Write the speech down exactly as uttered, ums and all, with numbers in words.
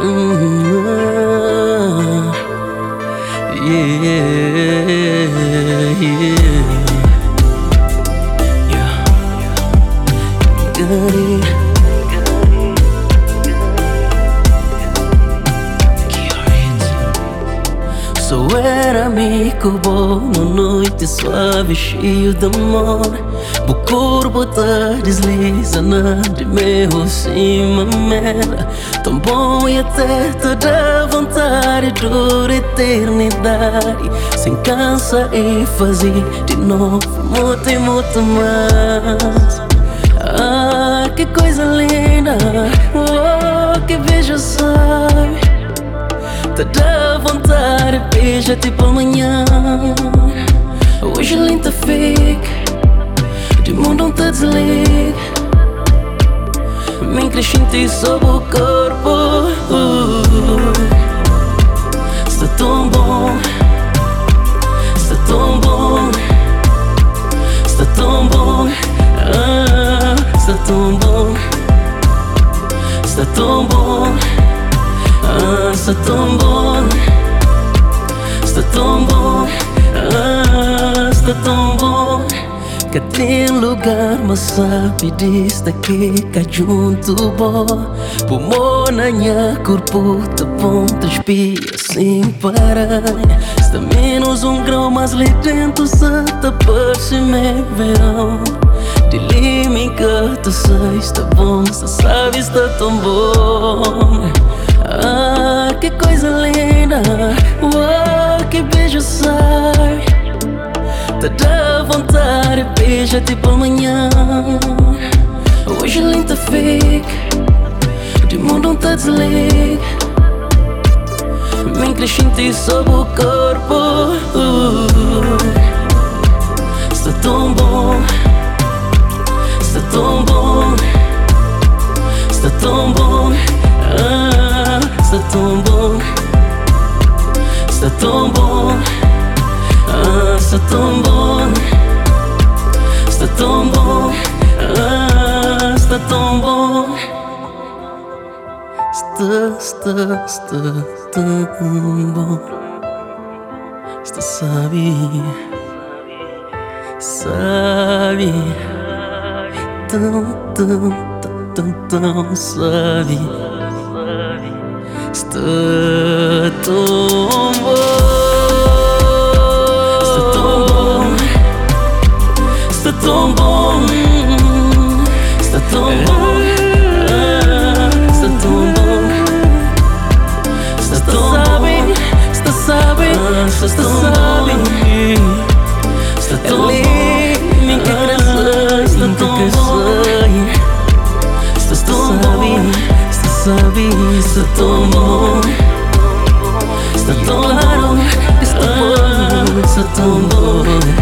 Mm, yeah, yeah, yeah. Got it. Sou era amigo bom, uma noite suave, cheio de amor. O corpo tá desliza de meu cima, mela. Tão bom e até toda vontade, dura eternidade. Sem cansa e fazer de novo, muito e muito mais. Ah, que coisa linda, oh, que beijo sabe. Tá dá vontade, beija tipo amanhã. Hoje linda fica, de mundo não te desliga. Me crescente sob o corpo. uh, Está tão bom, está tão bom, está tão bom, ah, está tão bom, está tão bom. Ah, está tão bom, está tão bom, ah, está tão bom. Que tem lugar, mas sabe disto aqui que junto bom. Pulmonanha, corpo de bom, transpira sem parar. Está menos um grau, mas ali dentro se tá me verão. De límica, tu sei, está bom, você sabe, está tão bom. Ah, que coisa linda, oh, que beijo sai. Tá dá vontade, beija tipo amanhã. Hoje linda fica, de mundo não te desliga. Me crescente sob o corpo. uh, Está tão bom, está tão bom, está tão bom, ah, está tão bom, está tão bom, ah, está tão bom, está tão bom, ah, está tão bom. Está, está, está tão bom. Está sabe, sabe, tão, tão, tão, tão sabe. Está tão bom, está tão bom, está tão bom, está tão bom, ah, está tão bom, está tão bom, está sabe, está tão bom, está tão bom, minha graça, está tão bom, está tão bom. Sabe, está tão bom, está tão claro, está bom, está tão bom.